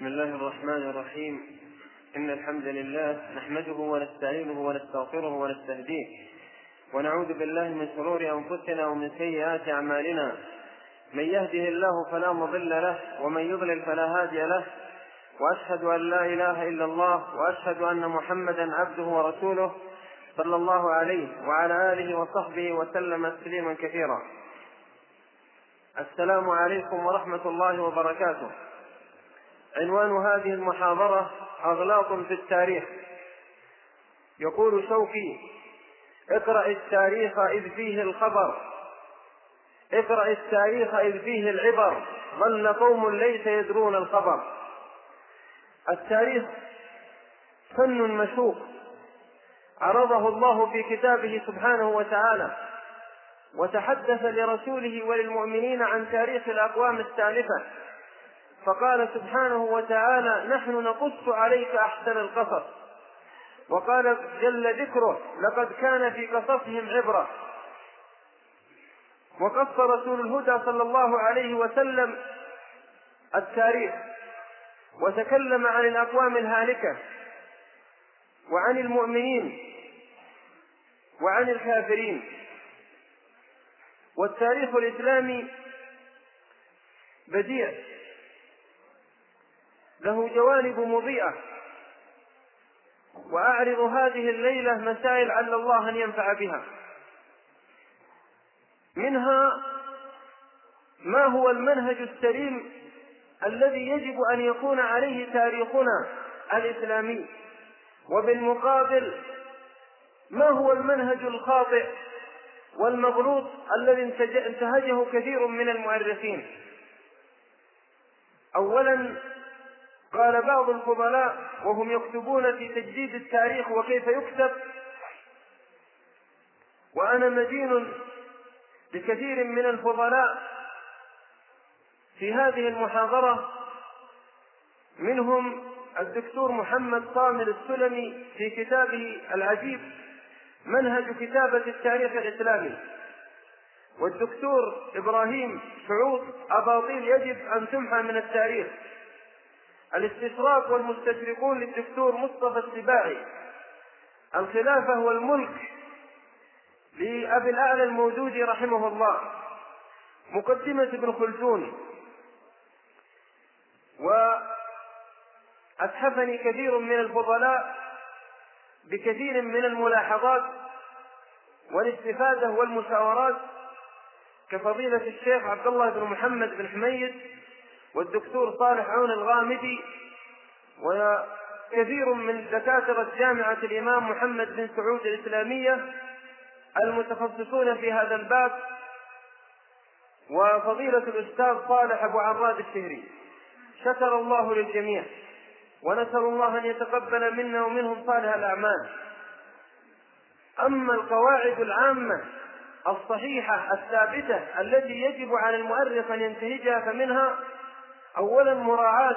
بسم الله الرحمن الرحيم. إن الحمد لله نحمده ونستعينه ونستغفره ونستهديه ونعوذ بالله من شرور أنفسنا ومن سيئات أعمالنا. من يهده الله فلا مضل له ومن يضلل فلا هادي له، وأشهد أن لا إله إلا الله وأشهد أن محمدا عبده ورسوله صلى الله عليه وعلى آله وصحبه وسلم تسليما كثيرا. السلام عليكم ورحمة الله وبركاته. عنوان هذه المحاضرة أغلاط في التاريخ. يقول شوقي: اقرأ التاريخ إذ فيه الخبر، اقرأ التاريخ إذ فيه العبر، ظل قوم ليس يدرون الخبر. التاريخ فن مشوق عرضه الله في كتابه سبحانه وتعالى، وتحدث لرسوله وللمؤمنين عن تاريخ الأقوام السالفة، فقال سبحانه وتعالى: نحن نقص عليك أحسن القصص. وقال جل ذكره: لقد كان في قصصهم عبرة. وقص رسول الهدى صلى الله عليه وسلم التاريخ، وتكلم عن الأقوام الهالكة وعن المؤمنين وعن الكافرين. والتاريخ الإسلامي بديع، له جوانب مضيئة، وأعرض هذه الليلة مسائل عل الله أن ينفع بها. منها: ما هو المنهج السليم الذي يجب أن يكون عليه تاريخنا الإسلامي؟ وبالمقابل ما هو المنهج الخاطئ والمغلوط الذي انتهجه كثير من المؤرخين؟ أولا، قال بعض الفضلاء وهم يكتبون في تجديد التاريخ وكيف يكتب، وأنا مدين بكثير من الفضلاء في هذه المحاضرة، منهم الدكتور محمد صامر السلمي في كتابه العجيب منهج كتابة التاريخ الإسلامي، والدكتور إبراهيم سعود: أباطيل يجب أن تمحى من التاريخ. الاستشراق والمستشرقون للدكتور مصطفى السباعي. الخلافة والملك لأبي الأعلى المودودي رحمه الله. مقدمة ابن خلدون. وأتحفني كثير من الفضلاء بكثير من الملاحظات والاستفادة والمشاورات، كفضيلة الشيخ عبد الله بن محمد بن حميد، والدكتور صالح عون الغامدي، وكثير من دكاترة جامعة الإمام محمد بن سعود الإسلامية المتخصصون في هذا الباب، وفضيلة الأستاذ صالح أبو عراد الشهري. شكر الله للجميع، ونسأل الله أن يتقبل منا ومنهم صالح الأعمال. أما القواعد العامة الصحيحة الثابتة التي يجب على المؤرخ أن ينتهجها، فمنها: أولا، مراعاة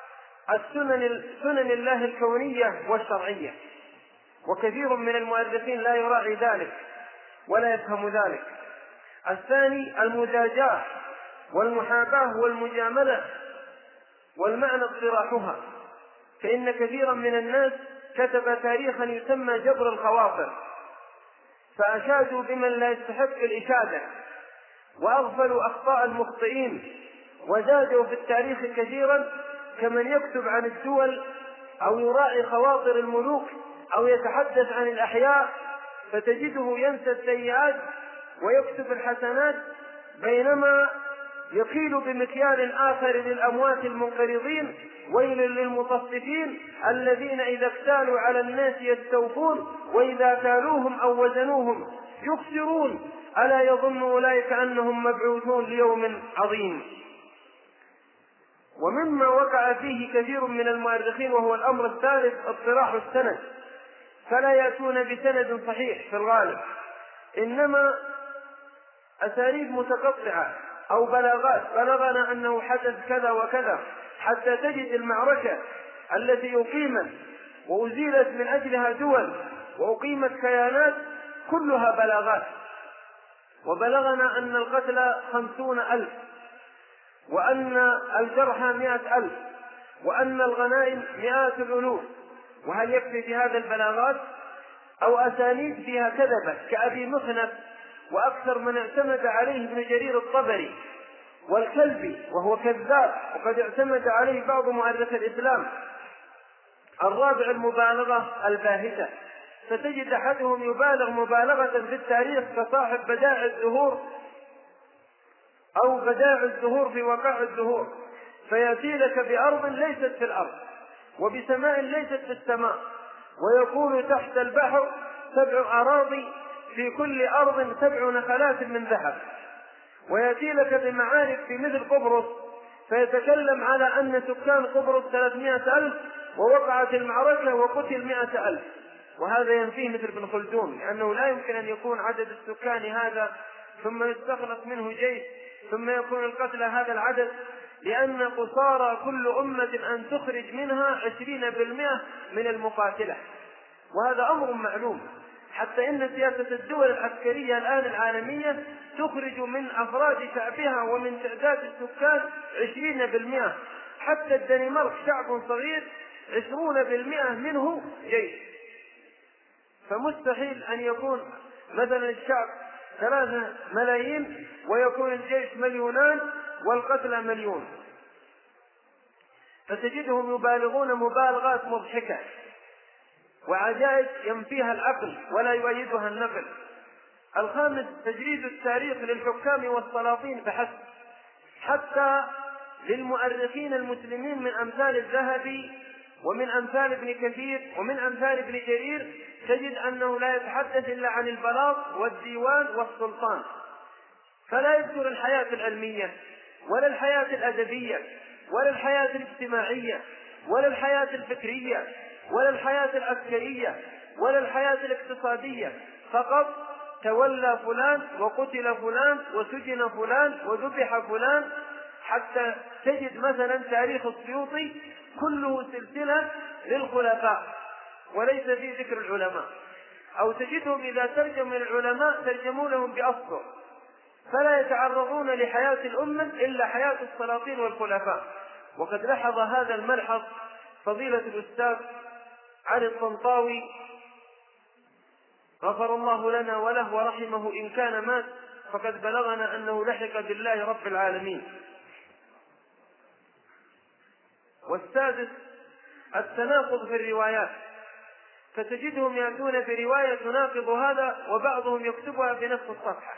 سنن الله الكونية والشرعية، وكثير من المؤرخين لا يراعي ذلك ولا يفهم ذلك. الثاني، المداجاة والمحاباة والمجاملة، والمعنى اقتراحها، فإن كثيرا من الناس كتب تاريخا يسمى جبر الخواطر، فأشادوا بمن لا يستحق الإشادة، وأغفلوا أخطاء المخطئين، وزادوا في التاريخ كثيرا، كمن يكتب عن الدول أو يراعي خواطر الملوك أو يتحدث عن الأحياء، فتجده ينسى السيئات ويكتب الحسنات، بينما يقيل بمكيال آخر للأموات المنقرضين: ويل للمطففين الذين إذا اكتالوا على الناس يستوفون وإذا كالوهم أو وزنوهم يخسرون ألا يظن أولئك أنهم مبعوثون ليوم عظيم. ومما وقع فيه كثير من المؤرخين، وهو الأمر الثالث، اطراح السند، فلا يأتون بسند صحيح في الغالب، إنما أساليب متقطعة أو بلاغات: بلغنا أنه حدث كذا وكذا، حتى تجد المعركة التي أقيمت وأزيلت من أجلها دول وأقيمت كيانات كلها بلاغات. وبلغنا أن القتلى 50,000 وأن الجرحى 100,000، وأن الغنائم مئات الألوف. وهل يكفي في هذا البلاغات أو أسانيد فيها كذبة كأبي مخنف وأكثر من اعتمد عليه ابن جرير الطبري والكلبي وهو كذاب وقد اعتمد عليه بعض مؤرخي الإسلام. الرابع المبالغة الباهتة، فتجد أحدهم يبالغ مبالغة في التاريخ كصاحب بدائع الزهور أو بدائع الزهور في وقاع الزهور، فيأتي لك بأرض ليست في الأرض وبسماء ليست في السماء، ويكون تحت البحر 7 أراضي في كل أرض 7 نخلات من ذهب، ويأتي لك بمعارك في مثل قبرص فيتكلم على أن سكان قبرص 300,000 ووقعت المعركة وقتل 100,000، وهذا ينفيه مثل ابن خلدون، لأنه لا يمكن أن يكون عدد السكان هذا ثم يستخلص منه جيش ثم يكون القتلى هذا العدد، لأن قصارى كل أمة أن تخرج منها 20% من المقاتلة، وهذا أمر معلوم. حتى إن سياسة الدول العسكرية الآن العالمية تخرج من أفراد شعبها ومن تعداد السكان 20%. حتى الدنمارك شعب صغير 20% منه جيش، فمستحيل أن يكون مثلا الشعب 3 ملايين ويكون الجيش 2,000,000 والقتلى 1,000,000. فتجدهم يبالغون مبالغات مضحكة وعجائز ينفيها العقل ولا يؤيدها النقل. الخامس تجريد التاريخ للحكام والسلاطين فحسب، حتى للمؤرخين المسلمين من أمثال الذهبي ومن أمثال ابن كثير ومن أمثال ابن جرير تجد أنه لا يتحدث إلا عن البلاط والديوان والسلطان، فلا يذكر الحياة العلمية ولا الحياة الأدبية ولا الحياة الاجتماعية ولا الحياة الفكرية ولا الحياة العسكرية ولا الحياة الاقتصادية، فقط تولى فلان وقتل فلان وسجن فلان وذبح فلان. حتى تجد مثلا تاريخ السيوطي كله سلسلة للخلفاء وليس فيه ذكر العلماء، أو تجدهم إذا ترجموا العلماء ترجموا لهم بأسطر، فلا يتعرضون لحياة الأمة إلا حياة السلاطين والخلفاء. وقد لاحظ هذا الملحظ فضيلة الأستاذ علي الطنطاوي غفر الله لنا وله ورحمه إن كان مات، فقد بلغنا أنه لحق بالله رب العالمين. والسادس التناقض في الروايات، فتجدهم يأتون برواية تناقض هذا وبعضهم يكتبها في نفس الصفحة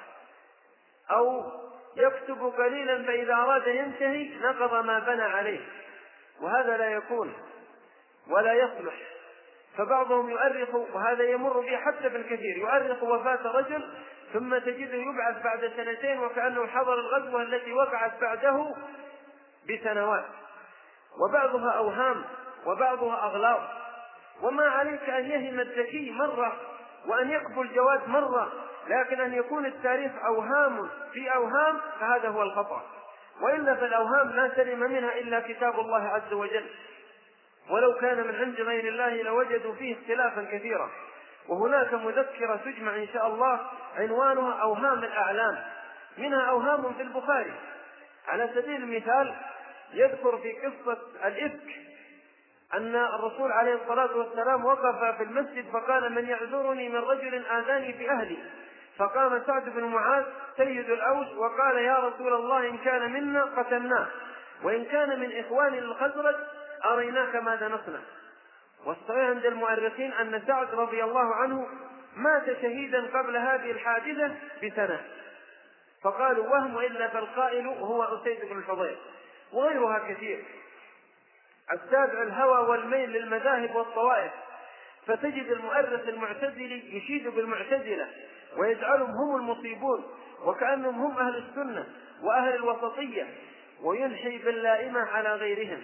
أو يكتب قليلا فإذا أراد ينتهي نقض ما بنى عليه، وهذا لا يكون ولا يصلح. فبعضهم يؤرخ، وهذا يمر به حتى ابن كثير، يؤرخ وفاة رجل ثم تجده يبعث بعد 2 وكأنه حضر الغزوة التي وقعت بعده بسنوات، وبعضها أوهام وبعضها أغلاط. وما عليك أن يهم الذكي مرة وأن يقبل الجواد مرة، لكن أن يكون التاريخ أوهام في أوهام فهذا هو الخطأ، وإلا فالأوهام لا سلم منها إلا كتاب الله عز وجل، ولو كان من عند غير الله لوجدوا فيه اختلافا كثيرا. وهناك مذكرة تجمع إن شاء الله عنوانها أوهام الأعلام، منها أوهام في البخاري. على سبيل المثال يذكر في قصة الإفك أن الرسول عليه الصلاة والسلام وقف في المسجد فقال: من يعذرني من رجل آذاني في أهلي؟ فقام سعد بن معاذ سيد الأوس وقال: يا رسول الله إن كان منا قتلناه، وإن كان من إخوان الخزرج أريناك ماذا نصنع. والصحيح عند المؤرخين أن سعد رضي الله عنه مات شهيدا قبل هذه الحادثة ب1 فقالوا وهم، إلا فالقائل هو أسيد بن الحضير، وغيرها كثير. السابع الهوى والميل للمذاهب والطوائف، فتجد المؤرخ المعتزلي يشيد بالمعتزلة ويجعلهم هم المصيبون وكأنهم هم أهل السنة وأهل الوسطية، وينحي باللائمة على غيرهم.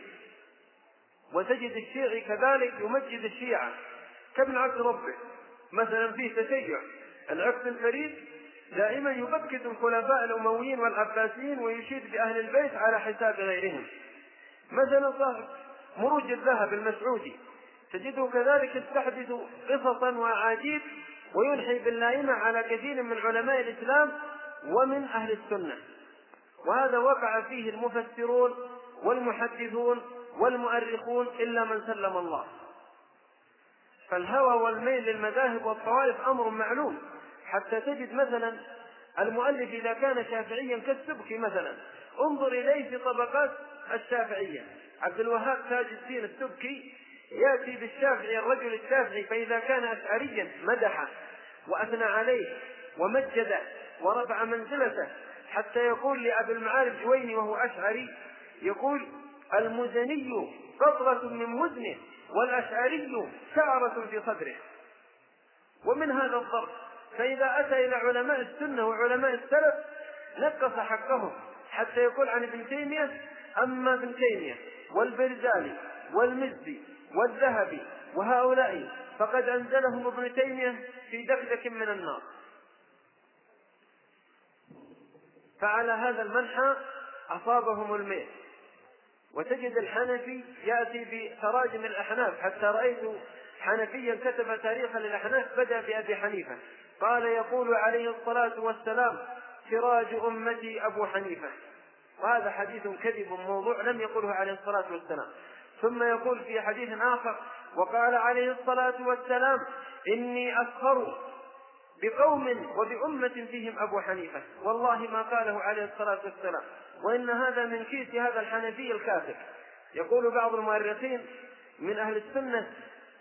وتجد الشيعي كذلك يمجد الشيعة كابن عبد ربه مثلا في تشيع العقد الفريد، دائما يبكت الخلفاء الأمويين والعباسيين ويشيد بأهل البيت على حساب غيرهم. مثلا صاحب مروج الذهب المسعودي تجده كذلك يستحدث قصصا وأعاجيب وينحي باللائمة على كثير من علماء الإسلام ومن أهل السنة، وهذا وقع فيه المفسرون والمحدثون والمؤرخون إلا من سلم الله. فالهوى والميل للمذاهب والطوائف أمر معلوم، حتى تجد مثلا المؤلف إذا كان شافعيا كالسبكي مثلا، انظر إليه في طبقات الشافعية. عبد الوهاب تاج الدين السبكي يأتي بالشافعي الرجل الشافعي، فإذا كان أشعريا مدحه وأثنى عليه ومجده ورفع منزلته، حتى يقول لأبي المعارف جويني وهو أشعري، يقول: المزني قطرة من مزنه والأشعري شعرة في صدره. ومن هذا الضرب، فإذا أتى إلى علماء السنة وعلماء السلف نقص حقهم، حتى يقول عن ابن تيمية: أما ابن تيمية والبرزالي والمزي والذهبي وهؤلاء فقد أنزلهم ابن تيمية في دكدك من النار. فعلى هذا المنحى أصابهم الميل. وتجد الحنفي يأتي بتراجم الأحناف، حتى رأيت حنفيا كتب تاريخا للأحناف بدأ بأبي حنيفة، قال: يقول عليه الصلاة والسلام: سراج أمتي أبو حنيفة. وهذا حديث كذب موضوع لم يقله عليه الصلاة والسلام. ثم يقول في حديث آخر: وقال عليه الصلاة والسلام: إني أسخر بقوم وبأمة فيهم أبو حنيفة. والله ما قاله عليه الصلاة والسلام، وإن هذا من كيس هذا الحنفي الكافر. يقول بعض المؤرخين من أهل السنة: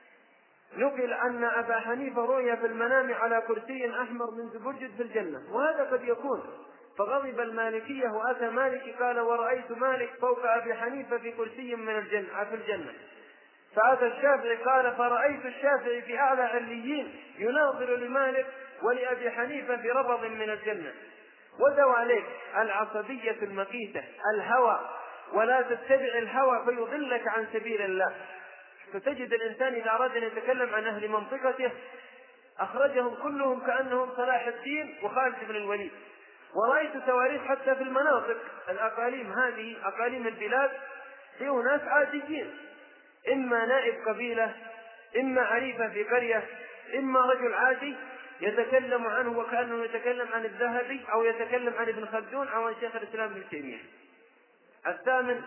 نقل أن أبا حنيفة رؤي في المنام على كرسي أحمر من زبرجد في الجنة، وهذا قد يكون. فغضب المالكية وأتى مالك قال: ورأيت مالك فوق أبي حنيفة في كرسي من الجنة في الجنة. فأتى الشافعي قال: فرأيت الشافعي في أعلى عليين يناظر لمالك ولأبي حنيفة في ربض من الجنة. ودوا عليك العصبية المقيتة، الهوى، ولا تتبع الهوى فيضلك عن سبيل الله. فتجد الإنسان إذا أراد أن يتكلم عن أهل منطقته أخرجهم كلهم كأنهم صلاح الدين وخالد بن الوليد. ورأيت تواريخ حتى في المناطق الأقاليم، هذه أقاليم البلاد، فيه ناس عاديين، إما نائب قبيلة، إما عريفة في قرية، إما رجل عادي يتكلم عنه وكأنه يتكلم عن الذهبي أو يتكلم عن ابن خلدون أو عن شيخ الإسلام ابن تيمية. الثامن: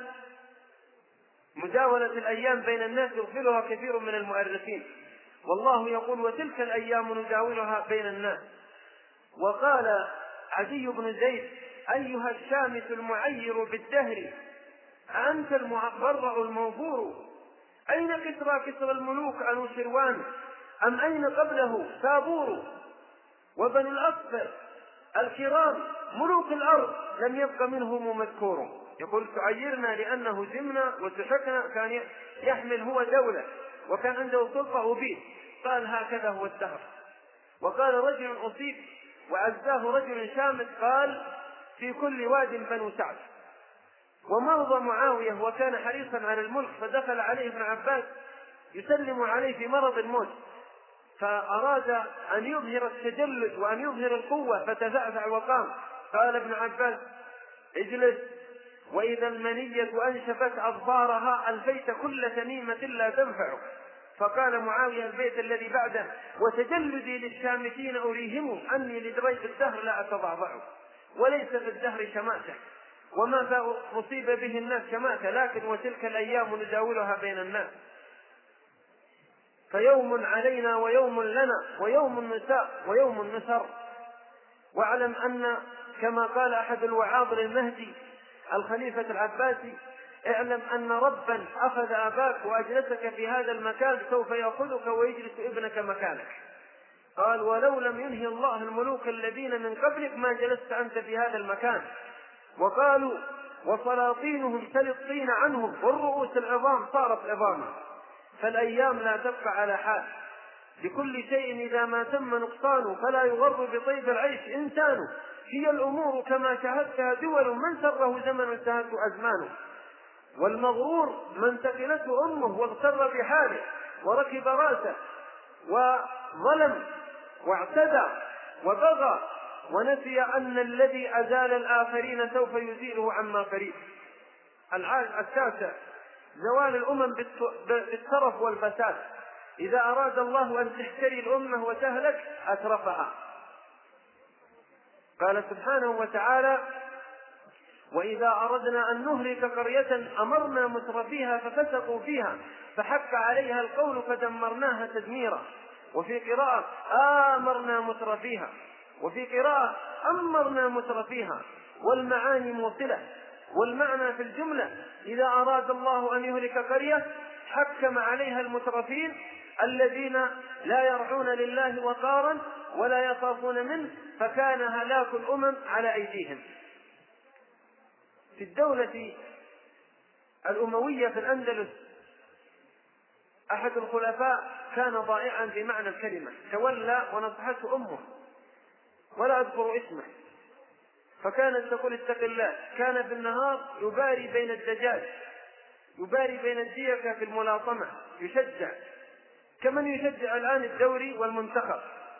مجاولة الأيام بين الناس يغفلها كثير من المؤرخين، والله يقول: وتلك الأيام نداولها بين الناس. وقال عدي بن زيد: أيها الشامس المعير بالدهر، أنت المبرأ الموفور، أين كسرى الملوك أنوشروان، أم أين قبله سابور، وبني الأصفر الكرام ملوك الأرض لم يبق منهم مذكور. يقول: تعيرنا لأنه زمنا وسحقنا، كان يحمل هو دولة وكان عنده سلطة أبيد. قال: هكذا هو الدهر. وقال رجل أصيب وعزاه رجل شامس، قال: في كل واد بنو سعد. ومرض معاوية وكان حريصا على الملك، فدخل عليه ابن عباس يسلم عليه في مرض الموت، فأراد أن يظهر التجلد وأن يظهر القوة، فتزعزع وقام. قال ابن عباس: اجلس، وإذا المنية أنشفت أظفارها ألفيت كل تميمة لا تنفع. فقال معاوية البيت الذي بعده: وتجلدي للشامتين أريهم أني لدريب الدهر لا أتضعضع. وليس في الدهر شماتة، وما مصيب به الناس شماتة، لكن وتلك الأيام نداولها بين الناس. فيوم علينا ويوم لنا ويوم نساء ويوم نسر. واعلم أن كما قال أحد الوعاظ للمهدي الخليفة العباسي: اعلم أن ربا أخذ أباك وأجلسك في هذا المكان سوف يأخذك ويجلس ابنك مكانك. قال: ولو لم ينهي الله الملوك الذين من قبلك ما جلست أنت في هذا المكان. وقالوا: وسلاطينهم تلي الطين عنهم والرؤوس العظام صارت عظاما. فالأيام لا تبقى على حال، لكل شيء إذا ما تم نقصانه فلا يغر بطيب العيش إنسان. هي الأمور كما شاهدتها دول، من سره زمن انتهته أزمانه. والمغرور من ثقلته أمه واغتر بحاله وركب راسه وظلم واعتدى وبغى ونسي أن الذي أزال الآخرين سوف يزيله عما قريب. التاسع: زوال الأمم بالترف والفساد. إذا أراد الله أن تحتري الأمة وتهلك أترفها. قال سبحانه وتعالى: وإذا أردنا أن نهلك قرية أمرنا مترفيها ففسقوا فيها فحق عليها القول فدمرناها تدميرا. وفي قراءة آمرنا مترفيها، وفي قراءة أمرنا مترفيها، والمعاني موصلة. والمعنى في الجملة إذا أراد الله أن يهلك قرية حكم عليها المترفين الذين لا يرعون لله وقارا ولا يخافون منه، فكان هلاك الأمم على أيديهم. في الدولة الأموية في الأندلس أحد الخلفاء كان ضائعا بمعنى الكلمة، تولى ونصحته أمه ولا أذكر اسمه، فكانت تقول اتق الله. كان في النهار يباري بين الدجاج، يباري بين الديكة في الملاطمة، يشجع كمن يشجع الآن الدوري والمنتخب،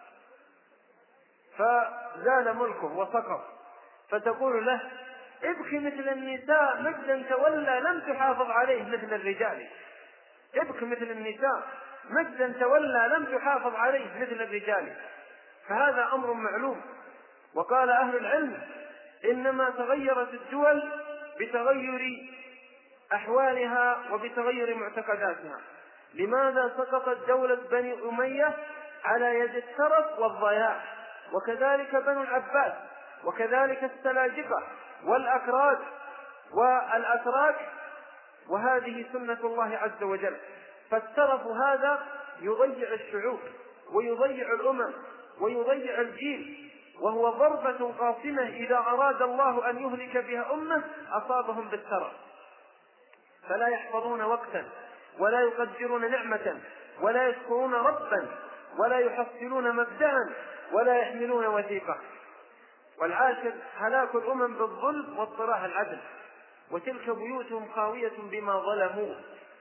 فزال ملكه وسقط. فتقول له ابكي مثل النساء مجدا تولى لم تحافظ عليه مثل الرجال. ابكي مثل النساء مجدا تولى لم تحافظ عليه مثل الرجال. فهذا أمر معلوم. وقال أهل العلم إنما تغيرت الدول بتغير أحوالها وبتغير معتقداتها. لماذا سقطت دولة بني أمية على يد الترف والضياع، وكذلك بنو العباس، وكذلك السلاجقة والأكراد والأتراك، وهذه سنة الله عز وجل. فالترف هذا يضيع الشعوب ويضيع الأمم ويضيع الجيل، وهو ضربة قاصمة إذا أراد الله أن يهلك بها أمة أصابهم بالترف، فلا يحفظون وقتا ولا يقدرون نعمة ولا يشكرون ربا ولا يحصلون مبدأ ولا يحملون وثيقة. والعاشر هلاك الأمم بالظلم واضطراح العدل، وتلك بيوتهم خاوية بما ظلموا.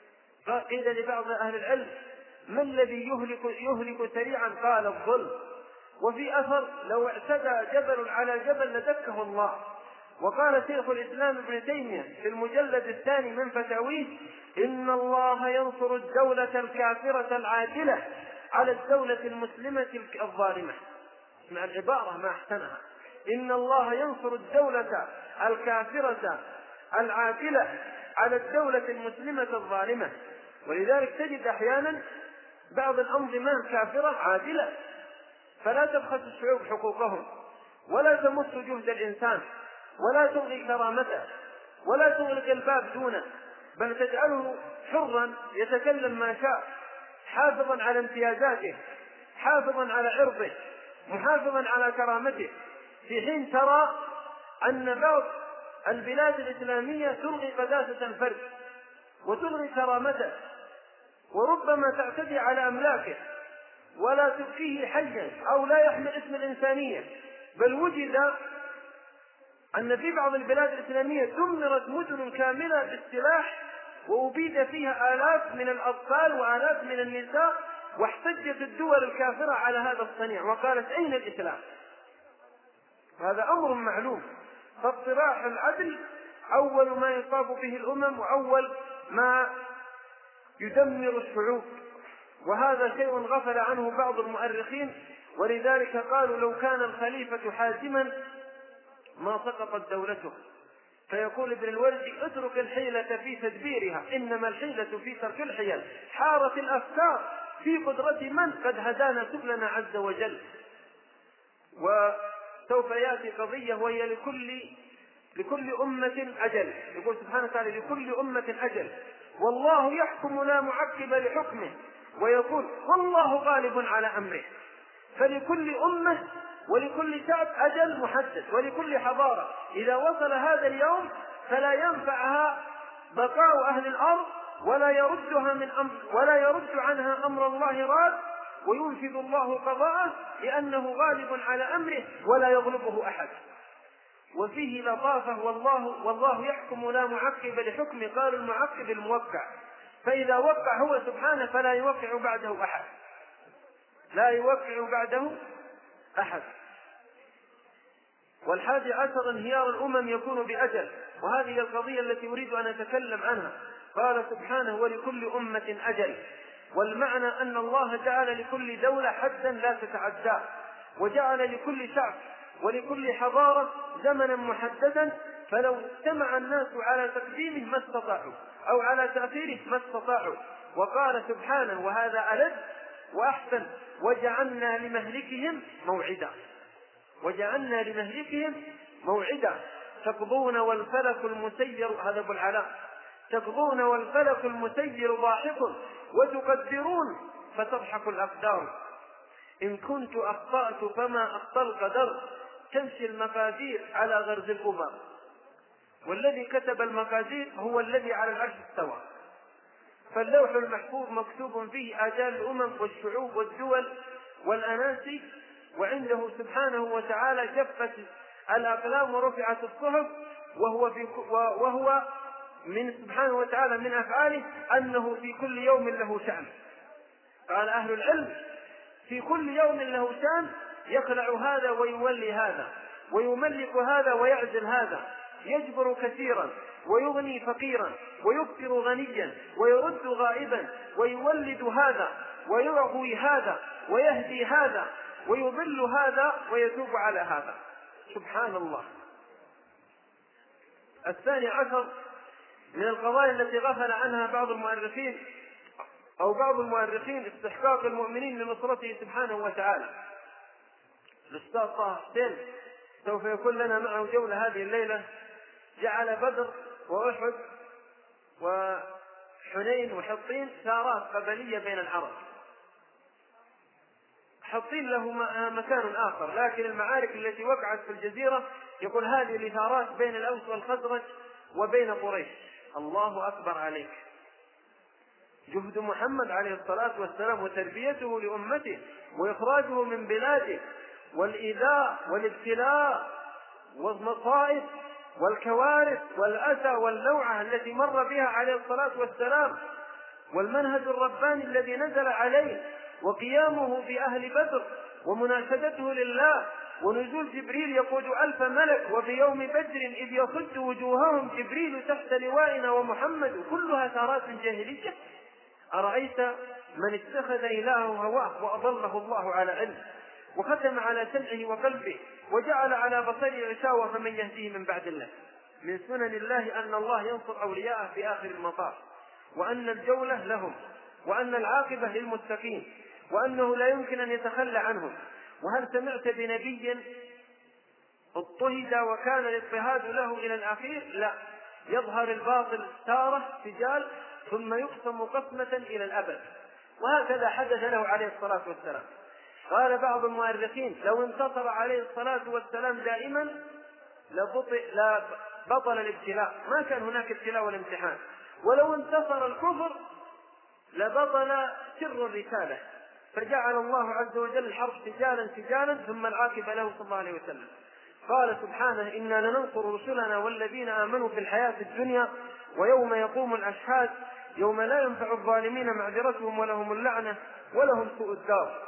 قيل لبعض أهل العلم ما الذي يهلك سريعا؟ قال الظلم. وفي أثر لو اعتدى جبل على جبل لدكه الله. وقال شيخ الإسلام ابن تيمية في المجلد الثاني من فتاويه إن الله ينصر الدولة الكافرة العادلة على الدولة المسلمة الظالمة. مع العبارة ما أحسنها، إن الله ينصر الدولة الكافرة العادلة على الدولة المسلمة الظالمة. ولذلك تجد أحيانا بعض الأنظمة الكافرة عادلة فلا تبخس الشعوب حقوقهم ولا تمس جهد الإنسان ولا تلغي كرامته ولا تغلق الباب دونه، بل تجعله حرا يتكلم ما شاء، حافظا على امتيازاته، حافظا على عرضه، محافظا على كرامته. في حين ترى أن بعض البلاد الإسلامية تلغي قداسة الفرد وتلغي كرامته، وربما تعتدي على أملاكه ولا تبقيه حيا أو لا يحمل اسم الإنسانية. بل وجد أن في بعض البلاد الإسلامية دمرت مدن كاملة بالسلاح وأبيد فيها آلاف من الأطفال وآلاف من النساء، واحتجت الدول الكافرة على هذا الصنيع وقالت أين الإسلام؟ هذا أمر معلوم. فاضطراح العدل أول ما يصاب به الأمم وأول ما يدمر الشعوب، وهذا شيء غفل عنه بعض المؤرخين. ولذلك قالوا لو كان الخليفة حاكما ما سقطت دولته. فيقول ابن الوردي اترك الحيلة في تدبيرها، إنما الحيلة في ترك الحيل. حارت الأفكار في قدرة من قد هدانا سبلنا عز وجل. وسوف يأتي قضية وهي لكل أمة أجل. يقول سبحانه وتعالى لكل أمة أجل والله يحكم لا معقب لحكمه، ويقول والله غالب على أمره. فلكل أمة ولكل شعب أجل محدد، ولكل حضارة إذا وصل هذا اليوم فلا ينفعها بقاء أهل الأرض ولا يرد عنها أمر الله راد، وينفذ الله قضاءه لأنه غالب على أمره ولا يغلبه أحد. وفيه لطافة والله يحكم لا معقب لحكمه. قال المعقب الموقع، فإذا وقع هو سبحانه فلا يوقع بعده أحد، لا يوقع بعده أحد. والحادي عشر انهيار الأمم يكون بأجل، وهذه القضية التي أريد أن أتكلم عنها. قال سبحانه ولكل أمة أجل، والمعنى أن الله جعل لكل دولة حدا لا تتعداه، وجعل لكل شعب ولكل حضارة زمنا محددا فلو اجتمع الناس على تقديمه ما استطاعوا أو على تأخيره ما استطاعوا. وقال سبحانه وهذا ألد وأحسن: وجعلنا لمهلكهم موعدا. وجعلنا لمهلكهم موعدا تقضون والفلك المسير، هذا أبو العلاء، تقضون والفلك المسير ضاحك وتقدرون فتضحك الأقدار. إن كنت أخطأت فما أخطى القدر، تمشي المقادير على غرز الأمم. والذي كتب المقادير هو الذي على العرش استوى، فاللوح المحفوظ مكتوب فيه آجال الأمم والشعوب والدول والأناسي، وعنده سبحانه وتعالى جفت الأقلام ورفعت الصحف، وهو من سبحانه وتعالى من أفعاله أنه في كل يوم له شأن. قال أهل العلم: في كل يوم له شأن، يخلع هذا ويولي هذا، ويملك هذا ويعزل هذا، يجبر كثيرا ويغني فقيرا، ويفقر غنيا، ويرد غائبا، ويولد هذا ويرغوي هذا، ويهدي هذا، ويضل هذا، ويتوب على هذا. سبحان الله. الثاني عشر من القضايا التي غفل عنها بعض المؤرخين استحقاق المؤمنين لنصرته سبحانه وتعالى. الأستاذ طه حسين سوف يكون لنا معه جولة هذه الليلة. جعل بدر وأحد وحنين وحطين ثارات قبلية بين العرب. حطين له مكان آخر، لكن المعارك التي وقعت في الجزيرة يقول هذه لثارات بين الأوس والخزرج وبين قريش. الله أكبر عليك. جهد محمد عليه الصلاة والسلام وتربيته لأمته وإخراجه من بلاده، والإيذاء والابتلاء والمصائب والكوارث والأسى واللوعة التي مر بها عليه الصلاة والسلام، والمنهج الرباني الذي نزل عليه، وقيامه بأهل بدر ومناشدته لله، ونزول جبريل يقود 1000 ملك، وفي يوم بدر إذ يصد وجوههم جبريل تحت لوائنا ومحمد، كلها ثارات جاهلية. أرأيت من اتخذ إلهه هواه وأضله الله على علم، وختم على سمعه وقلبه، وجعل على بصره غشاوة، فمن يهديه من بعد الله. من سنن الله أن الله ينصر أولياءه في آخر المطاف، وأن الجولة لهم، وأن العاقبة للمتقين، وأنه لا يمكن أن يتخلى عنهم. وهل سمعت بنبي اضطهد وكان الاضطهاد له إلى الأخير؟ لا، يظهر الباطل تارة سجال ثم يقسم قسمة إلى الأبد. وهكذا حدث له عليه الصلاة والسلام. قال بعض المؤرخين: لو انتصر عليه الصلاة والسلام دائما لبطل الابتلاء، ما كان هناك ابتلاء والامتحان. ولو انتصر الكفر لبطل سر الرسالة، فجعل الله عز وجل الحرب سجالا ثم العاقبة له صلى الله عليه وسلم. قال سبحانه: إنا لننصر رسلنا والذين آمنوا في الحياة الدنيا ويوم يقوم الأشهاد يوم لا ينفع الظالمين معذرتهم ولهم اللعنة ولهم سوء الدار.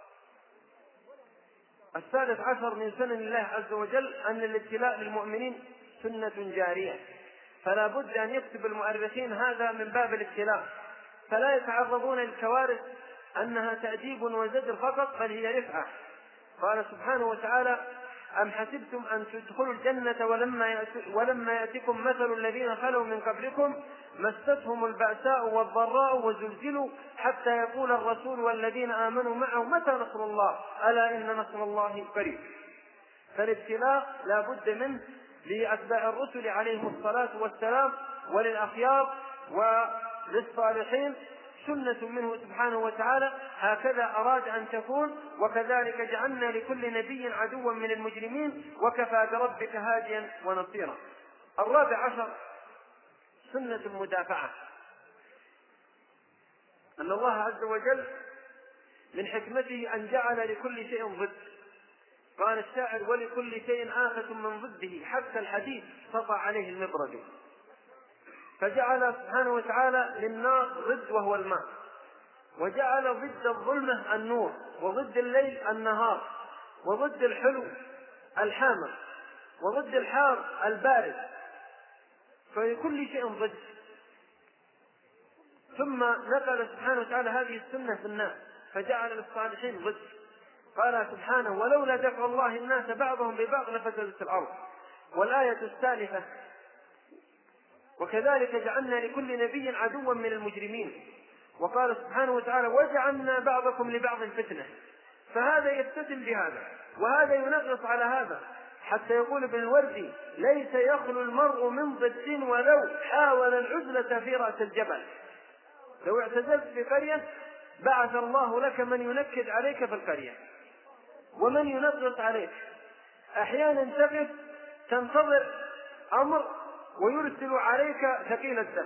الثالث عشر من سنن الله عز وجل أن الابتلاء للمؤمنين سنة جارية، فلا بد أن يكتب المؤرخين هذا من باب الابتلاء، فلا يتعرضون للكوارث أنها تأديب وزجر فقط، بل هي رفعة. قال سبحانه وتعالى: أم حسبتم أن تدخلوا الجنة ولما يأتكم مثل الذين خلوا من قبلكم مستهم البأساء والضراء وزلزلوا حتى يقول الرسول والذين آمنوا معه متى نصر الله ألا إن نصر الله قريب. فالابتلاء لا بد منه لأتباع الرسل عليهم الصلاة والسلام، وللأخيار وللصالحين، سنة منه سبحانه وتعالى، هكذا أراد أن تكون. وكذلك جعلنا لكل نبي عدوا من المجرمين وكفى بربك هاديا ونصيرا. الرابع عشر سنة المدافعة، أن الله عز وجل من حكمته أن جعل لكل شيء ضد. قال الشاعر: ولكل شيء آفة من ضده حتى الحديد سطع عليه المبرد. فجعل سبحانه وتعالى للنار ضد وهو الماء، وجعل ضد الظلمة النور، وضد الليل النهار، وضد الحلو الحامض، وضد الحار البارد، فلكل شيء ضد. ثم نقل سبحانه وتعالى هذه السنة في الناس فجعل للصالحين ضد. قال سبحانه: ولولا دفع الله الناس بعضهم ببعض لفسدت الأرض والآية الثالثة: وكذلك جعلنا لكل نبي عدوا من المجرمين. وقال سبحانه وتعالى: وجعلنا بعضكم لبعض فتنة. فهذا يستتم بهذا وهذا ينغص على هذا، حتى يقول ابن الوردي: ليس يخلو المرء من ضد ولو حاول العزلة في رأس الجبل. لو اعتزلت في قرية بعث الله لك من ينكد عليك في القرية ومن ينغص عليك. أحيانا تقف تنتظر أمر ويرسل عليك ثقيل الدم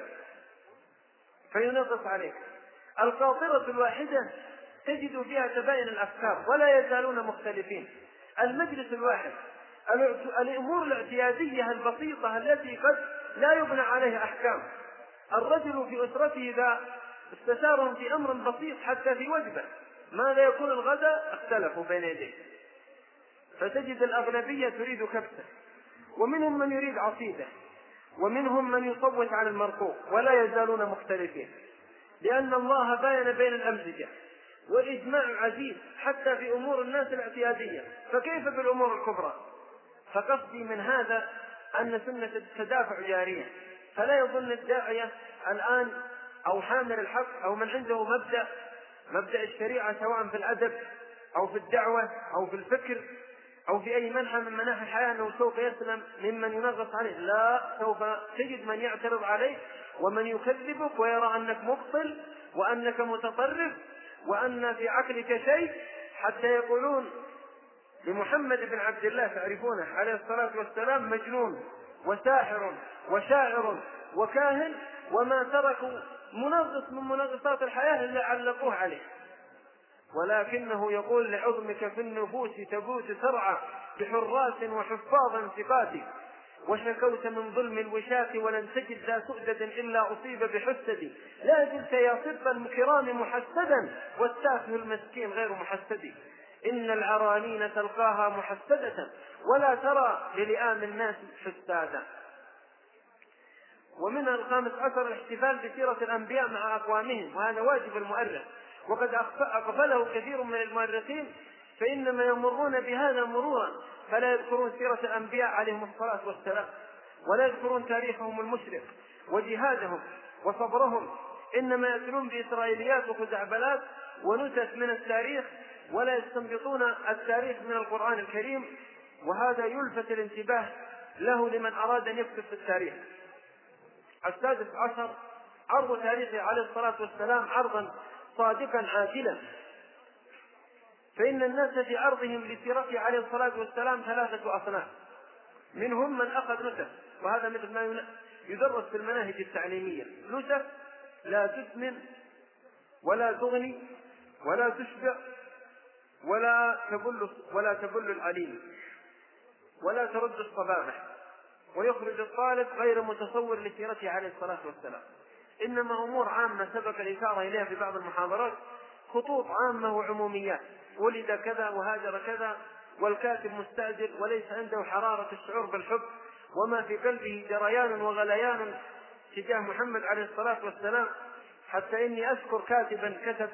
فينغص عليك. القاطرة الواحدة تجد فيها تباين الأفكار ولا يزالون مختلفين. المجلس الواحد، الأمور الاعتيادية البسيطة التي قد لا يبنى عليها أحكام. الرجل في أسرته إذا استشارهم في أمر بسيط حتى في وجبة ماذا يكون الغداء اختلفوا بين يديه، فتجد الأغلبية تريد كبسة، ومنهم من يريد عصيدة، ومنهم من يصوت على المرفوع، ولا يزالون مختلفين، لأن الله باين بين الأمزجة، والإجماع عزيز حتى في أمور الناس الاعتيادية، فكيف بالأمور الكبرى؟ فقصدي من هذا أن سنة التدافع جارية، فلا يظن الداعية الآن أو حامل الحق أو من عنده مبدأ الشريعة سواء في الأدب أو في الدعوة أو في الفكر أو في أي منحى من مناحي الحياة أنه سوف يسلم ممن ينغص عليه. لا، سوف تجد من يعترض عليك ومن يكذبك ويرى أنك مبطل وأنك متطرف وأن في عقلك شيء، حتى يقولون لمحمد بن عبد الله تعرفونه عليه الصلاة والسلام: مجنون وساحر وشاعر وكاهن، وما تركوا منغص من منغصات الحياة إلا علقوه عليه. ولكنه يقول: لعظمك في النفوس تبوت سرعة بحراس وحفاظا ثقات، وشكوت من ظلم الوشاة ولن تجد ذا سؤدد إلا أصيب بحسد، لا زلت يا صب الكرام محسدا والتافه المسكين غير محسد، إن العرانين تلقاها محسدة ولا ترى للئام الناس حسادا. ومنها الخامس عشر: الاحتفال بسيرة الأنبياء مع أقوامهم، وهذا واجب المؤرخ، وقد أغفله كثير من المؤرخين، فإنما يمرون بهذا مرورا فلا يذكرون سيرة الأنبياء عليهم الصلاة والسلام، ولا يذكرون تاريخهم المشرق وجهادهم وصبرهم، إنما يأتون بإسرائيليات وخزعبلات ونسخ من التاريخ، ولا يستنبطون التاريخ من القرآن الكريم، وهذا يلفت الانتباه له لمن أراد أن يكتب في التاريخ. السادس عشر: عرض تاريخه عليه الصلاة والسلام عرضا صادقا عاجلا، فإن الناس في عرضهم لسيرته عليه الصلاة والسلام ثلاثة أصناف: منهم من أخذ نسخ، وهذا مثل ما يدرس في المناهج التعليمية، نسخ لا تسمن ولا تغني ولا تشبع ولا تبل العليل ولا ترد الصبابح، ويخرج الطالب غير متصور لسيرته عليه الصلاة والسلام، إنما أمور عامة سبق الإشارة إليها في بعض المحاضرات، خطوط عامة وعموميات، ولد كذا وهاجر كذا، والكاتب مستأجر وليس عنده حرارة الشعور بالحب وما في قلبه جريان وغليان تجاه محمد عليه الصلاة والسلام. حتى إني أذكر كاتبا كتب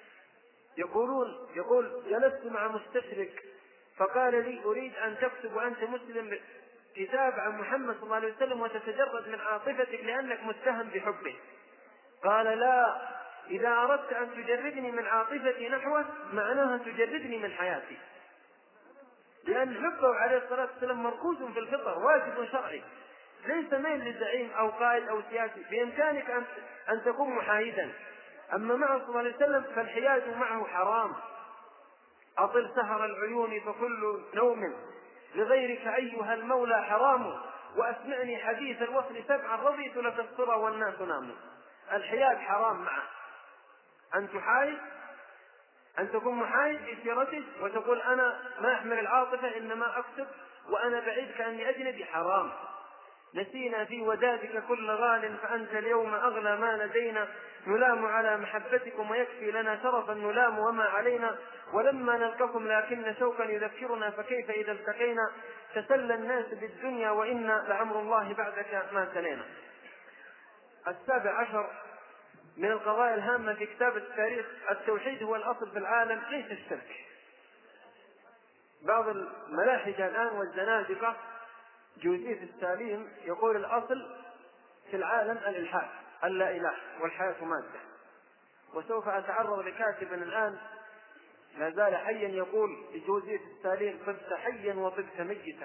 يقول: جلست مع مستشرك فقال لي: أريد أن تكتب وأنت مسلم كتاب عن محمد صلى الله عليه وسلم وتتجرد من عاطفتك لأنك متهم بحبه. قال: لا، إذا أردت أن تجردني من عاطفتي نحوه معناها تجردني من حياتي، لأن حبه عليه الصلاة والسلام مركوز في الفطر، واجب شرعي، ليس ميل لزعيم أو قائد أو سياسي. بإمكانك أن تكون محايدا، أما معه صلى الله عليه وسلم فالحياد معه حرام. أطل سهر العيون فكل نوم لغيرك أيها المولى حرام، وأسمعني حديث الوصل سبعا رضيت لك الصرى والناس ناموا. الحياد حرام معه، أن تحايد، أن تكون محايد في سيرتك وتقول أنا ما أحمل العاطفة إنما أكتب وأنا بعيد كأني أجنبي، حرام. نسينا في ودادك كل غال فأنت اليوم أغلى ما لدينا، نلام على محبتكم ويكفي لنا شرفا نلام وما علينا، ولما نلقكم لكن شوقا يذكرنا فكيف إذا التقينا، تسلى الناس بالدنيا وإنا لعمر الله بعدك ما سلينا. السابع عشر من القضايا الهامة في كتابة التاريخ: التوحيد هو الأصل في العالم ليس الشرك. بعض الملاحدة الآن والزنادقة جوزيف الساليم يقول الأصل في العالم الإلحاد، اللا إله، والحياة مادة. وسوف أتعرض لكاتب الآن لا زال حيا يقول لجوزيف الساليم: طبت حيا وطبت ميتا.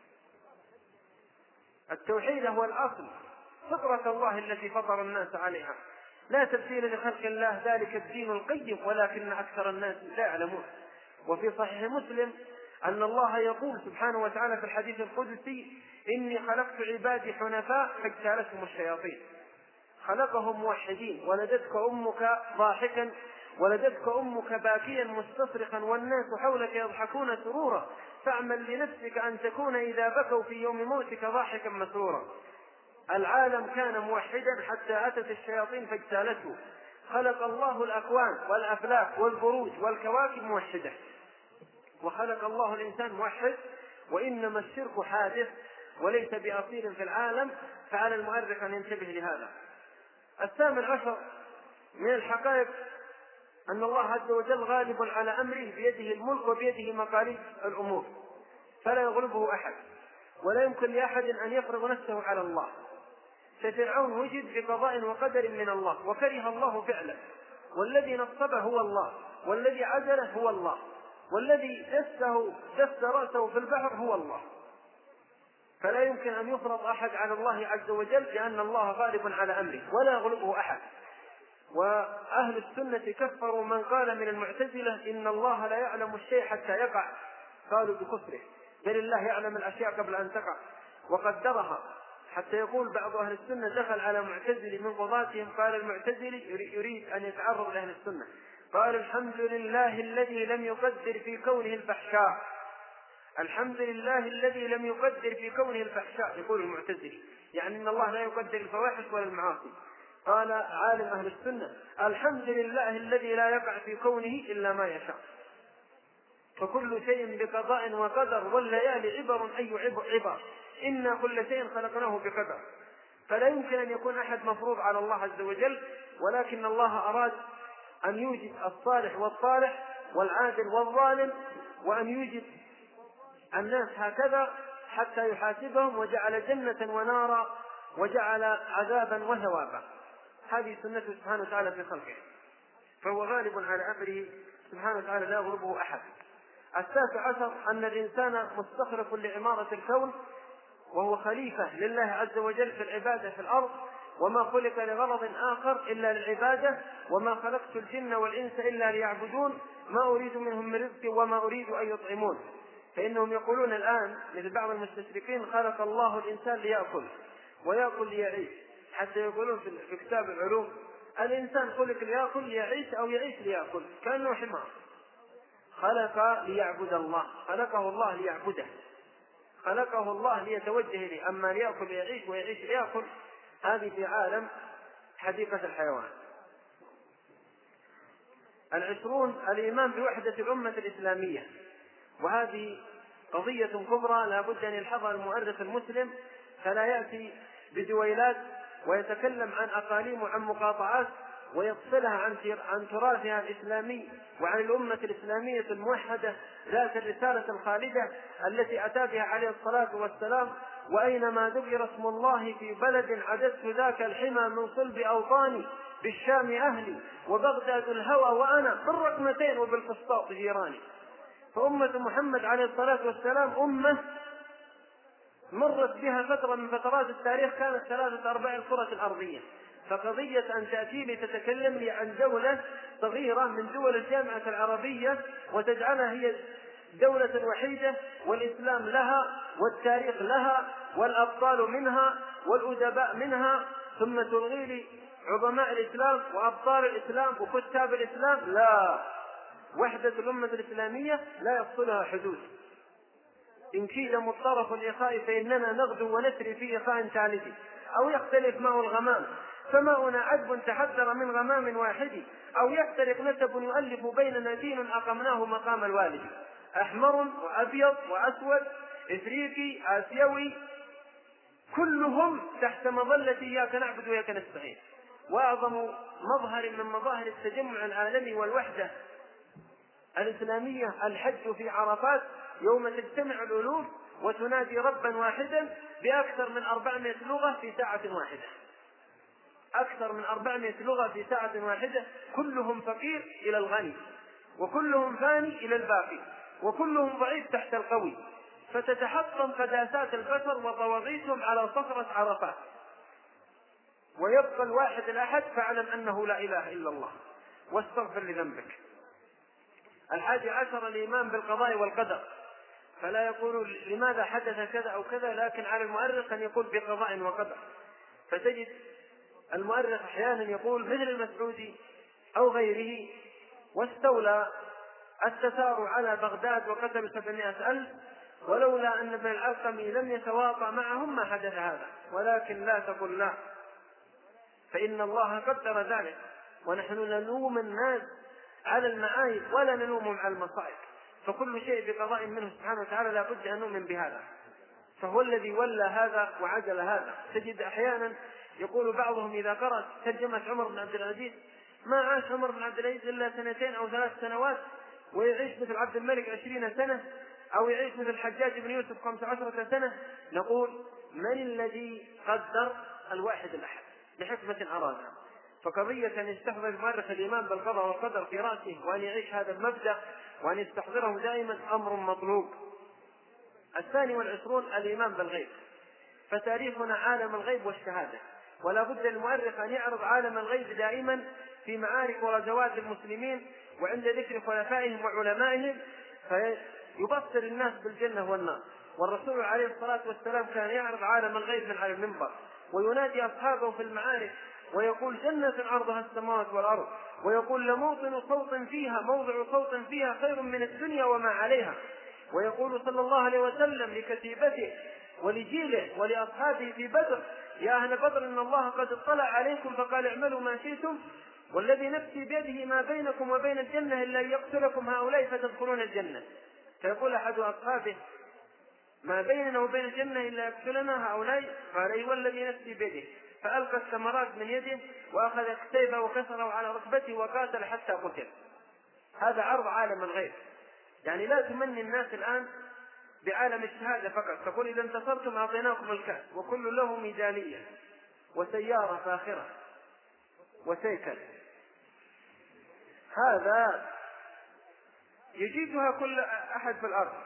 التوحيد هو الأصل، فطرة الله التي فطر الناس عليها، لا تبديل لخلق الله، ذلك الدين القيم ولكن أكثر الناس لا يعلمون. وفي صحيح مسلم أن الله يقول سبحانه وتعالى في الحديث القدسي: إني خلقت عبادي حنفاء فاجتالتهم الشياطين. خلقهم موحدين. ولدتك أمك ضاحكا، ولدتك أمك باكيا مستصرخا والناس حولك يضحكون سرورا، فاعمل لنفسك أن تكون إذا بكوا في يوم موتك ضاحكا مسرورا. العالم كان موحدا حتى أتت الشياطين فاجتالته. خلق الله الأكوان والأفلاك والبروج والكواكب موحدة، وخلق الله الإنسان موحد، وإنما الشرك حادث وليس بأصيل في العالم، فعلى المؤرخ أن ينتبه لهذا. 18 من الحقائق أن الله عز وجل غالب على أمره، بيده الملك وبيده مقاليد الأمور، فلا يغلبه أحد، ولا يمكن لأحد أن يفرض نفسه على الله. ففرعون وجد بقضاء وقدر من الله وكره الله فعله، والذي نصبه هو الله، والذي عزله هو الله، والذي دس رأسه في البحر هو الله. فلا يمكن أن يفرض أحد على الله عز وجل، لأن الله غالب على أمره ولا يغلبه أحد. وأهل السنة كفروا من قال من المعتزلة إن الله لا يعلم الشيء حتى يقع، قالوا بكفره، بل الله يعلم الأشياء قبل أن تقع وقدرها. حتى يقول بعض أهل السنة دخل على معتزلي من قضاتهم، قال المعتزلي يريد أن يتعرض لأهل السنة، قال: الحمد لله الذي لم يقدر في كونه الفحشاء. الحمد لله الذي لم يقدر في كونه الفحشاء، يقول المعتزلي، يعني أن الله لا يقدر الفواحش ولا المعاصي. قال عالم أهل السنة: الحمد لله الذي لا يقع في كونه إلا ما يشاء. فكل شيء بقضاء وقدر، والليالي عبر أي عبر، إنا كل شيء خلقناه بقدر. فلا يمكن أن يكون أحد مفروض على الله عز وجل، ولكن الله أراد أن يوجد الصالح والطالح والعادل والظالم، وأن يوجد الناس هكذا حتى يحاسبهم، وجعل جنة ونارا، وجعل عذابا وثوابا. هذه سنته سبحانه وتعالى في خلقه، فهو غالب على أمره سبحانه وتعالى لا يغلبه أحد. 19 أن الإنسان مستخلف لعمارة الكون، وهو خليفة لله عز وجل في العبادة في الأرض، وما خلق لغرض آخر إلا للعبادة، وما خلقت الجن والإنس إلا ليعبدون، ما أريد منهم من رزق وما أريد أن يطعمون. فإنهم يقولون الآن مثل بعض المستشرقين: خلق الله الإنسان ليأكل ويأكل ليعيش، حتى يقولون في كتاب العلوم: الإنسان خلق ليأكل ليعيش أو يعيش ليأكل، كأنه حمار. خلق ليعبد الله، خلقه الله ليعبده، خلقه الله ليتوجه إليه، أما ليأكل ليعيش ويعيش ليأكل هذه في عالم حديقة الحيوان. 20 الإيمان بوحدة الأمة الإسلامية، وهذه قضية كبرى لا بد أن يلحظها المؤرخ المسلم، فلا يأتي بدويلات ويتكلم عن أقاليم وعن مقاطعات ويفصلها عن تراثها الإسلامي وعن الأمة الإسلامية الموحدة ذات الرسالة الخالدة التي أتى بها عليه الصلاة والسلام: وأينما ذكر اسم الله في بلد عددت ذاك الحمى من صلب أوطاني، بالشام أهلي وبغداد الهوى وأنا بالرقمتين وبالفسطاط جيراني. فأمة محمد عليه الصلاة والسلام أمة مرت بها فترة من فترات التاريخ كانت 3/4 الكرة الأرضية، فقضية أن تأتي لي تتكلم لي عن دولة صغيرة من دول الجامعة العربية وتجعلها هي دولة وحيدة، والإسلام لها والتاريخ لها والأبطال منها والأدباء منها، ثم تلغي لي عظماء الإسلام وأبطال الإسلام وكتاب الإسلام؟ لا، وحدة الأمة الإسلامية لا يفصلها حدود. إن كيد مضطرف الإخاء فإننا نغدو ونسري في إخاء ثالث، أو يختلف ماء الغمام فماؤنا عذب تحذر من غمام واحد، أو يفترق نسب يؤلف بيننا دين أقمناه مقام الوالد. أحمر وأبيض وأسود، إفريقي آسيوي، كلهم تحت مظلة إياك نعبد وإياك نستعين. وأعظم مظهر من مظاهر التجمع العالمي والوحدة الإسلامية الحج في عرفات، يوم تجتمع الألوف وتنادي ربا واحدا بأكثر من 400 لغة في ساعة واحدة، أكثر من 400 لغة في ساعة واحدة، كلهم فقير إلى الغني، وكلهم فاني إلى الباقي، وكلهم ضعيف تحت القوي، فتتحطم قداسات البشر وطواغيتهم على صخرة عرفات، ويبقى الواحد الأحد، فاعلم أنه لا إله إلا الله واستغفر لذنبك. 11 الإيمان بالقضاء والقدر، فلا يقول لماذا حدث كذا أو كذا، لكن على المؤرخ أن يقول بقضاء وقدر. فتجد المؤرخ أحيانا يقول مثل المسعودي أو غيره: واستولى التتار على بغداد وقتلوا 700,000، ولولا أن ابن العلقم لم يتواطأ معهم ما حدث هذا، ولكن لا تقل لا، فإن الله قدر ذلك، ونحن نلوم الناس على المعايب ولا نلومهم على المصائب، فكل شيء بقضاء منه سبحانه وتعالى لا بد أن نؤمن بهذا، فهو الذي ولى هذا وعجل هذا. تجد أحيانا يقول بعضهم إذا قرأ ترجمة عمر بن عبد العزيز: ما عاش عمر بن عبد العزيز إلا 2 أو 3 سنوات، ويعيش مثل عبد الملك 20 سنة، أو يعيش مثل الحجاج بن يوسف 15 سنة. نقول: من الذي قدر الواحد الأحد بحكمة أرادها؟ فقضية أن يستحضر المؤرخ الإيمان بالقضاء والقدر في رأسه وأن يعيش هذا المبدأ وأن يستحضره دائما أمر مطلوب. 22 الإيمان بالغيب، فتاريخنا عالم الغيب والشهادة، ولا بد للمؤرخ أن يعرض عالم الغيب دائما في معارك وغزوات المسلمين وعند ذكر خلفائهم وعلمائهم، فيبصر الناس بالجنة والنار. والرسول عليه الصلاة والسلام كان يعرض عالم الغيب من على المنبر وينادي أصحابه في المعارك ويقول: جنة عرضها السماوات والأرض، ويقول: لموطن صوت فيها، موضع صوت فيها خير من الدنيا وما عليها. ويقول صلى الله عليه وسلم لكتيبته ولجيله ولأصحابه في بدر: يا أهل بدر إن الله قد اطلع عليكم فقال اعملوا ما شئتم، والذي نفسي بيده ما بينكم وبين الجنة إلا أن يقتلكم هؤلاء فتدخلون الجنة. فيقول أحد أصحابه: ما بيننا وبين الجنة إلا يقتلنا هؤلاء؟ قال: أي والذي نفسي بيده، فألقى الثمرات من يده وأخذ كتيبه وكسره على ركبته وقاتل حتى قتل. هذا عرض عالم الغيب. يعني لا تمني الناس الآن بعالم الشهادة فقط، تقول: إذا انتصرتم أعطيناكم الكأس وكل له ميدالية وسيارة فاخرة وسيكل. هذا يجيدها كل أحد في الأرض.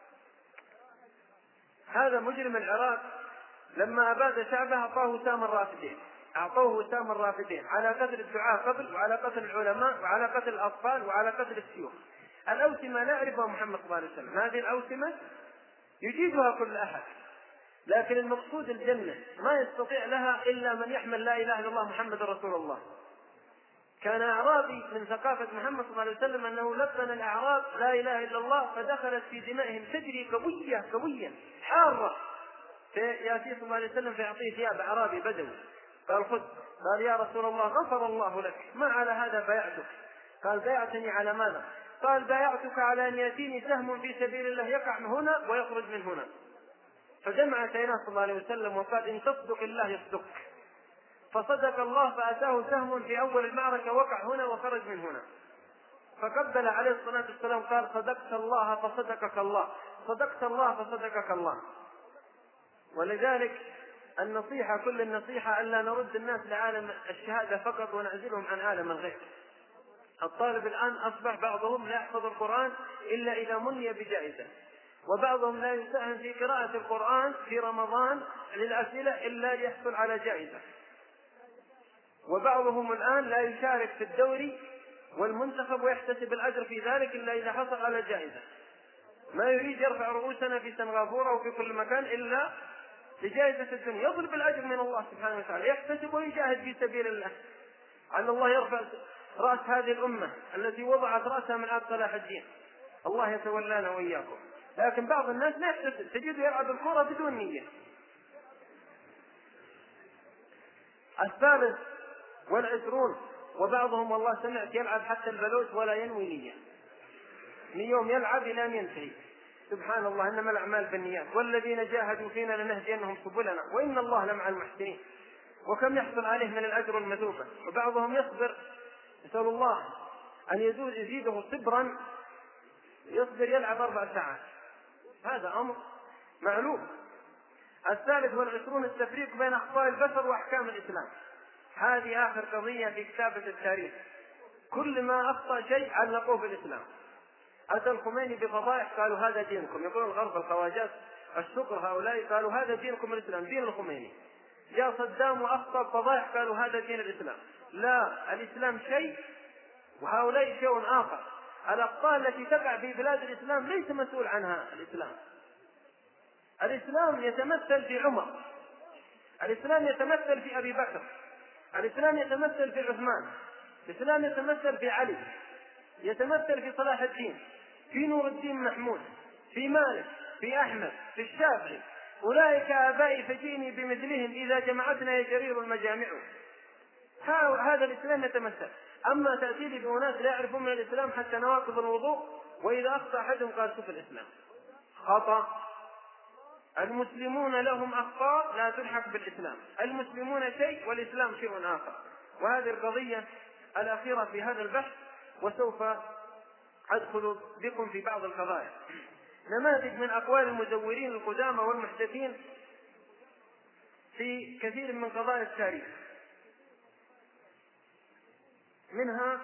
هذا مجرم العراق لما أباد شعبه أعطوه وسام الرافدين على قتل الدعاة قبل، وعلى قتل العلماء، وعلى قتل الأطفال، وعلى قتل السيوف. الأوسمة لا يعرفها محمد صلى الله عليه وسلم، هذه الأوسمة يجيدها كل أحد، لكن المقصود الجنة ما يستطيع لها إلا من يحمل لا إله إلا الله محمد رسول الله. كان أعرابي من ثقافة محمد صلى الله عليه وسلم أنه لقن الأعراب لا إله إلا الله، فدخلت في دمائهم تجري قوية حارة. فيأتي صلى الله عليه وسلم فيعطيه ثياب أعرابي بدوي، قال: خذ. قال: يا رسول الله غفر الله لك، ما على هذا بايعتك؟ قال: بايعتني على ماذا؟ قال: بايعتك على أن يأتيني سهم في سبيل الله يقع من هنا ويخرج من هنا. فجمع كيناه صلى الله عليه وسلم وقال: إن تصدق الله يصدقك. فصدق الله فأتاه سهم في أول المعركة وقع هنا وخرج من هنا، فقبل عليه الصلاة والسلام قال: صدقت الله فصدقك الله، صدقت الله فصدقك الله. ولذلك النصيحة، كل النصيحة ألا نرد الناس لعالم الشهادة فقط ونعزلهم عن عالم الغيب. الطالب الآن أصبح بعضهم لا يحفظ القرآن إلا إذا مني بجائزة، وبعضهم لا يساهم في قراءة القرآن في رمضان للأسئلة إلا ليحصل على جائزة، وبعضهم الآن لا يشارك في الدوري والمنتخب ويحتسب الأجر في ذلك إلا إذا حصل على جائزة. ما يريد يرفع رؤوسنا في سنغافورة وفي كل مكان إلا لجائزة الدنيا، يطلب الأجر من الله سبحانه وتعالى، يحتسب ويجاهد في سبيل الله، على الله يرفع رأس هذه الأمة التي وضعت رأسها من عبد صلاح الدين. الله يتولانا وإياكم. لكن بعض الناس لا يحتسب، تجده يلعب الكرة بدون نية. 23 وبعضهم والله سمعت يلعب حتى البلوت ولا ينوي نية، من يوم يلعب إلى أن ينتهي. سبحان الله، إنما الأعمال بالنيات، والذين جاهدوا فينا لنهدينهم سبلنا وإن الله لمع المحسنين. وكم يحصل عليه من الأجر المثوبة. وبعضهم يصبر، يسأل الله أن يزيده صبرا، يصبر يلعب 4 ساعات. هذا أمر معلوم. 23 التفريق بين أخطاء البشر وأحكام الإسلام. هذه آخر قضية في كتابة التاريخ. كل ما أخطأ شيء علقوه بالإسلام. أتى الخميني بفضائح قالوا هذا دينكم، يقول الغرب الخواجات الشكر هؤلاء قالوا هذا دينكم الإسلام، دين الخميني. جاء صدام وأخطأ بفضائح قالوا هذا دين الإسلام. لا، الإسلام شيء وهؤلاء شيء آخر. الأخطاء التي تقع في بلاد الإسلام ليس مسؤول عنها الإسلام. الإسلام يتمثل في عمر، الإسلام يتمثل في أبي بكر، الإسلام يتمثل في عثمان، الإسلام يتمثل في علي، يتمثل في صلاح الدين، في نور الدين محمود، في مالك، في أحمد، في الشافعي. أولئك آبائي فجئني بمثلهم إذا جمعتنا يجرير المجامع. هذا الإسلام يتمثل. أما تأتي بأناس لا يعرفون من الإسلام حتى نواقض الوضوء، وإذا أخطأ أحدهم قال شوف الإسلام خطأ. المسلمون لهم أخطاء لا تلحق بالإسلام، المسلمون شيء والإسلام شيء آخر. وهذه القضية الأخيرة في هذا البحث، وسوف أدخل بكم في بعض القضايا. نماذج من أقوال المزورين القدامى والمحدثين في كثير من قضايا التاريخ. منها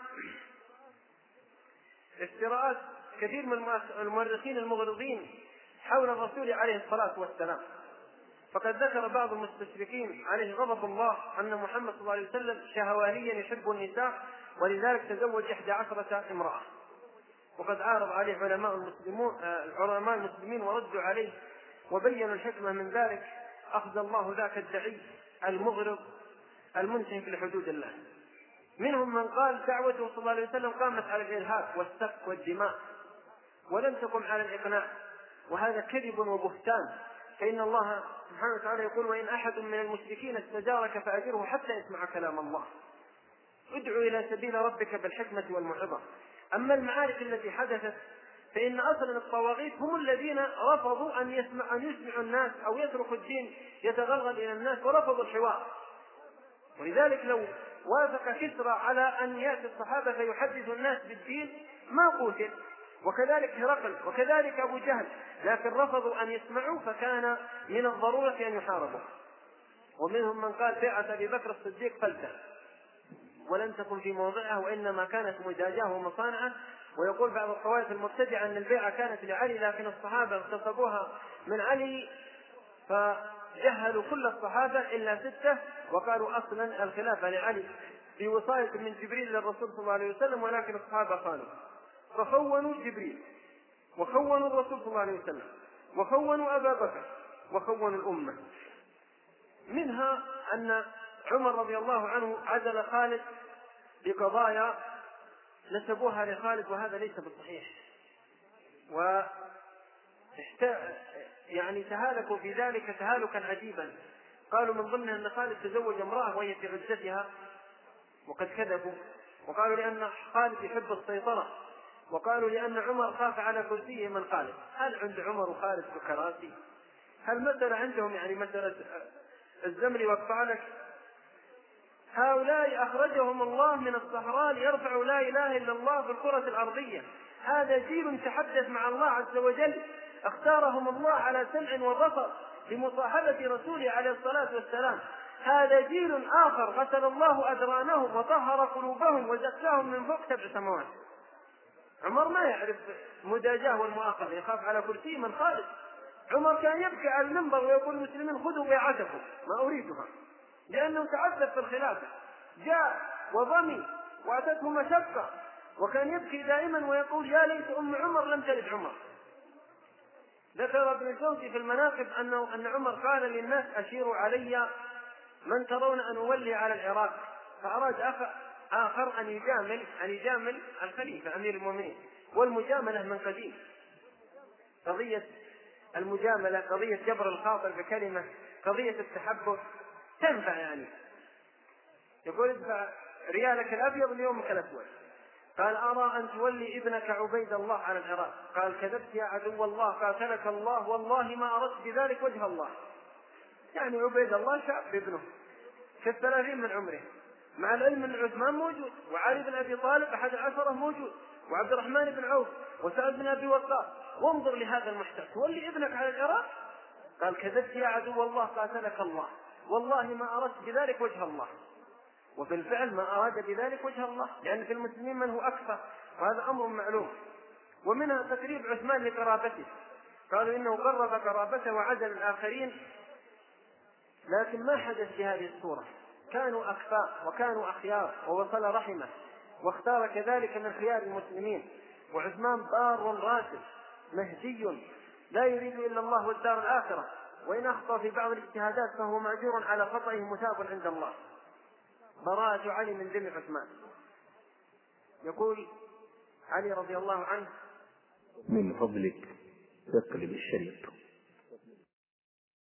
افتراءات كثير من المؤرخين المغرضين حول الرسول عليه الصلاة والسلام. فقد ذكر بعض المستشرقين عليه غضب الله أن محمد صلى الله عليه وسلم شهوانيا يحب النساء، ولذلك تزوج 11 امرأة. وقد عارض عليه علماء المسلمين وردوا عليه وبينوا الحكمة من ذلك. أخذ الله ذاك الدعي المغرض المنتهك لحدود الله. منهم من قال دعوته صلى الله عليه وسلم قامت على الإرهاب والسفك والدماء ولم تقم على الإقناع، وهذا كذب وبهتان. فإن الله سبحانه وتعالى يقول وإن أحد من المشركين استجارك فأجره حتى يسمع كلام الله. ادعو إلى سبيل ربك بالحكمة والموعظة. أما المعارك التي حدثت فإن أصلا الطواغيت هم الذين رفضوا أن يسمعوا الناس أو يتركوا الدين يتغلغل إلى الناس، ورفضوا الحوار. ولذلك لو وافق كسرى على أن يأتي الصحابة فيحدث الناس بالدين ما قتل، وكذلك هرقل، وكذلك أبو جهل، لكن رفضوا أن يسمعوا فكان من الضرورة أن يحاربوا. ومنهم من قال بيعة أبي بكر الصديق فلتة ولم تكن في موضعها، وإنما كانت مداجاه ومصانعة. ويقول بعض الطوائف المبتدعة أن البيعة كانت لعلي، لكن الصحابة اغتصبوها من علي فجهلوا كل الصحابة إلا 6 وقالوا أصلا الخلافة لعلي في وصاية من جبريل للرسول صلى الله عليه وسلم، ولكن الصحابة خانوا فخونوا جبريل وخونوا الرسول صلى الله عليه وسلم وخونوا أبا بكر وخونوا الأمة. منها أن عمر رضي الله عنه عزل خالد بقضايا نسبوها لخالد، وهذا ليس بالصحيح. يعني تهالكوا في ذلك تهالكا عجيبا. قالوا من ضمنها أن خالد تزوج امرأة وهي في عدتها، وقد كذبوا. وقالوا لأن خالد يحب السيطرة، وقالوا لأن عمر خاف على كرسيه من خالد. هل عند عمر وخالد كراسي؟ هل مسألة عندهم يعني مسألة الزمن وقطع لك؟ هؤلاء أخرجهم الله من الصحراء ليرفعوا لا إله إلا الله في الكرة الأرضية. هذا جيل تحدث مع الله عز وجل، اختارهم الله على سمع وبصر لمصاحبة رسوله عليه الصلاة والسلام. هذا جيل آخر غسل الله أدرانهم وطهر قلوبهم وزكاهم من فوق 7 سماوات. عمر ما يعرف مداجاه والمؤاخذة، يخاف على كرسي من خالد. عمر كان يبكي على المنبر ويقول المسلمين خذوا بيعتكم ما أريدها، لأنه تعذب في الخلافة، جاء وضمي وأتته مشقة، وكان يبكي دائما ويقول يا ليت أم عمر لم تلد عمر. ذكر ابن الجوزي في المناقب أن عمر قال للناس أشيروا علي من ترون أن أولي على العراق، فأراد آخر أن يجامل الخليفة أمير المؤمنين. والمجاملة من قديم، قضية المجاملة، قضية جبر الخاطر بكلمة، قضية التحبب تنفع. يعني يقول ادفع ريالك الأبيض ليومك الأسود. قال أرى أن تولي ابنك عبيد الله على العراق. قال كذبت يا عدو الله، قاتلك الله، والله ما أردت بذلك وجه الله. يعني عبيد الله شاب ابنه في 30 من عمره، مع العلم أن عثمان موجود، وعلي بن أبي طالب 11 موجود، وعبد الرحمن بن عوف، وسعد بن أبي وقاص. وانظر لهذا المحتال، تولي ابنك على العراق. قال كذبت يا عدو الله قاتلك الله، والله ما أردت بذلك وجه الله. وبالفعل ما أراد بذلك وجه الله، لأن في المسلمين من هو أكثر، وهذا أمر معلوم. ومنها تقريب عثمان لقرابته، قالوا إنه قرب قرابته وعزل الآخرين، لكن ما حدث بهذه الصورة. كانوا أكفاء وكانوا أخيار ووصل رحمه، واختار كذلك من خيار المسلمين. وعثمان بار راشد مهدي لا يريد إلا الله والدار الآخرة، وإن أخطأ في بعض الاجتهادات فهو مأجور على خطئه مثاب عند الله. براءة علي من ذم عثمان. يقول علي رضي الله عنه: من فضلك تقلب الشريط.